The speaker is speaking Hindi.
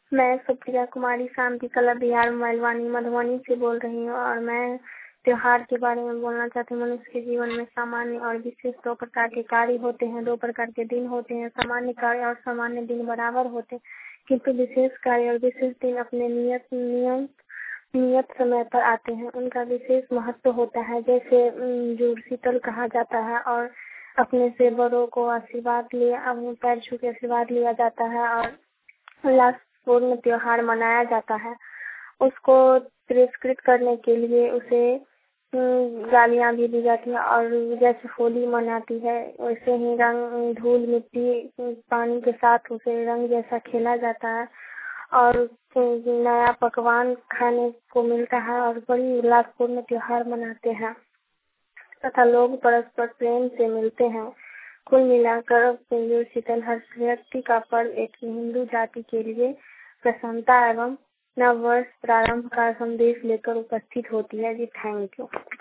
मैं सुप्रिया कुमारी शांति कला बिहार मैलवानी मधुबनी से बोल रही हूँ और मैं त्योहार के बारे में बोलना चाहती हूँ। मनुष्य के जीवन में सामान्य और विशेष 2 प्रकार के कार्य होते हैं, 2 प्रकार के दिन होते हैं। सामान्य कार्य और सामान्य दिन बराबर होते हैं, किंतु विशेष कार्य और विशेष दिन अपने नियत समय पर आते हैं। उनका विशेष महत्व होता है। जैसे जुड़ शीतल कहा जाता है और अपने से बड़ों को आशीर्वाद लिया, पैर छू के आशीर्वाद लिया जाता है और उल्लासपूर्ण त्योहार मनाया जाता है। उसको तिरस्कृत करने के लिए उसे गालियां भी दी जाती है और जैसे होली मनाती है वैसे ही रंग धूल मिट्टी पानी के साथ उसे रंग जैसा खेला जाता है और नया पकवान खाने को मिलता है और बड़ी उल्लासपूर्ण त्योहार मनाते हैं तथा लोग परस्पर प्रेम से मिलते हैं। कुल मिलाकर जुड़ शीतल हर व्यक्ति का पर्व एक हिंदू जाति के लिए प्रसन्नता एवं नव वर्ष प्रारंभ का संदेश लेकर उपस्थित होती है। जी थैंक यू।